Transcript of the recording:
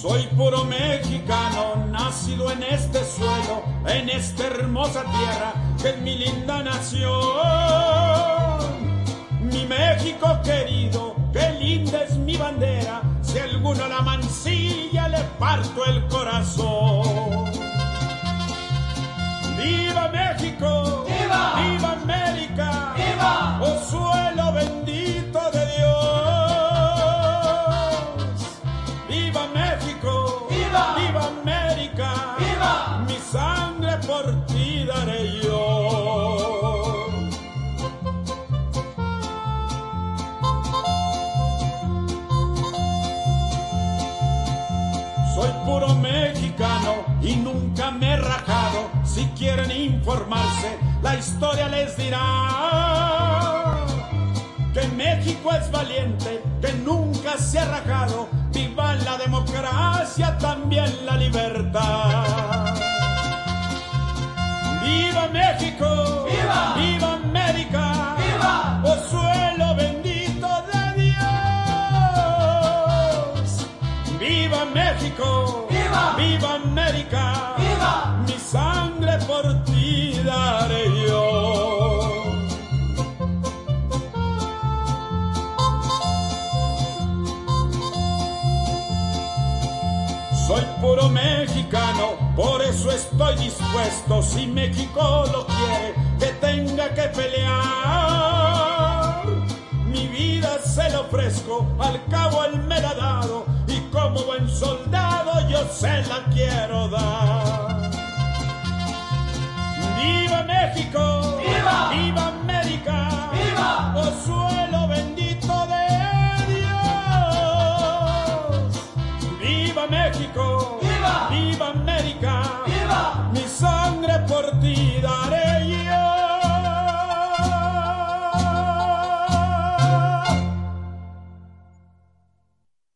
Soy puro mexicano, nacido en este suelo, en esta hermosa tierra que es mi linda nación. Mi México querido, qué linda es mi bandera, si alguno la mancilla le parto el corazón. ¡Viva México! ¡Viva! ¡Viva América! ¡Viva! ¡Oh suelo bendito de Dios! ¡Viva México! ¡Viva! ¡Viva América! ¡Viva! Mi sangre por ti daré yo. Soy puro mexicano y nunca me he rajado. Si quieren informarse, la historia les dirá que México es valiente, que nunca se ha rajado. Viva la democracia, también la libertad. ¡Viva México! ¡Viva! ¡Viva América! ¡Viva! ¡Oh suelo bendito de Dios! ¡Viva México! ¡Viva! ¡Viva América! ¡Viva! Mi sangre por ti daré yo. Soy puro mexicano, por eso estoy dispuesto, si México lo quiere, que tenga que pelear. Mi vida se la ofrezco, al cabo él me la ha dado, y como buen soldado yo se la quiero dar. ¡Viva México! ¡Viva! ¡Viva América! ¡Viva! ¡Oh suelo bendito de Dios! ¡Viva México!